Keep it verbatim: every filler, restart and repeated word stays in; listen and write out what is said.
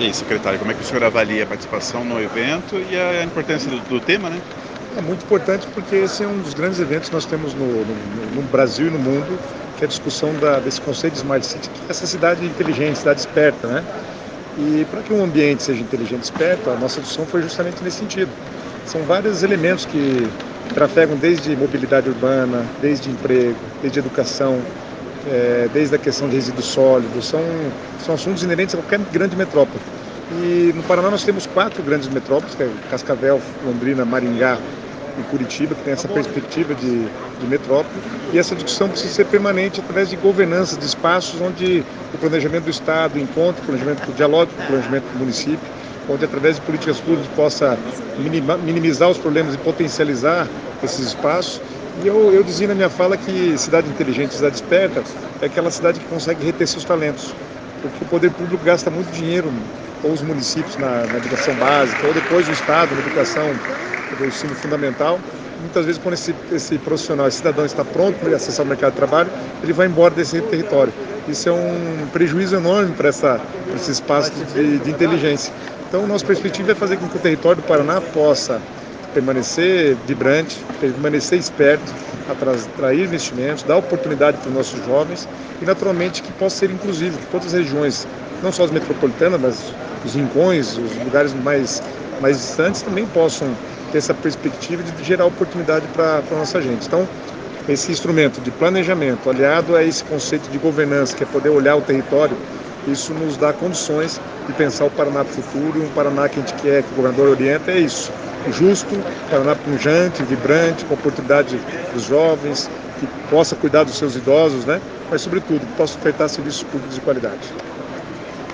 E aí, secretário, como é que o senhor avalia a participação no evento e a importância do, do tema, né? É muito importante porque esse é um dos grandes eventos que nós temos no, no, no Brasil e no mundo, que é a discussão da, desse conceito de Smart City, que é essa cidade inteligente, cidade esperta, né? E para que um ambiente seja inteligente e esperto, a nossa discussão foi justamente nesse sentido. São vários elementos que trafegam desde mobilidade urbana, desde emprego, desde educação, é, desde a questão de resíduos sólidos, são, são assuntos inerentes a qualquer grande metrópole. E no Paraná nós temos quatro grandes metrópoles, que é Cascavel, Londrina, Maringá e Curitiba, que tem essa perspectiva de, de metrópole, e essa discussão precisa ser permanente através de governança de espaços onde o planejamento do Estado encontre o planejamento do diálogo com o planejamento do município, onde através de políticas públicas possa minima, minimizar os problemas e potencializar esses espaços. E eu, eu dizia na minha fala que cidade inteligente, cidade esperta, é aquela cidade que consegue reter seus talentos, porque o poder público gasta muito dinheiro, ou os municípios na, na educação básica, ou depois o Estado na educação do ensino fundamental. Muitas vezes, quando esse, esse profissional, esse cidadão está pronto para acessar o mercado de trabalho, ele vai embora desse território. Isso é um prejuízo enorme para essa, esse espaço de, de inteligência. Então, nossa perspectiva é fazer com que o território do Paraná possa permanecer vibrante, permanecer esperto, atrair investimentos, dar oportunidade para os nossos jovens e, naturalmente, que possa ser inclusivo, que todas as regiões, não só as metropolitanas, mas os rincões, os lugares mais, mais distantes, também possam ter essa perspectiva de gerar oportunidade para a nossa gente. Então, esse instrumento de planejamento, aliado a esse conceito de governança, que é poder olhar o território, isso nos dá condições de pensar o Paraná para o futuro, e um Paraná que a gente quer, que o governador orienta, é isso. Justo, Paraná pujante, vibrante, com oportunidade dos jovens, que possa cuidar dos seus idosos, né? Mas, sobretudo, que possa ofertar serviços públicos de qualidade.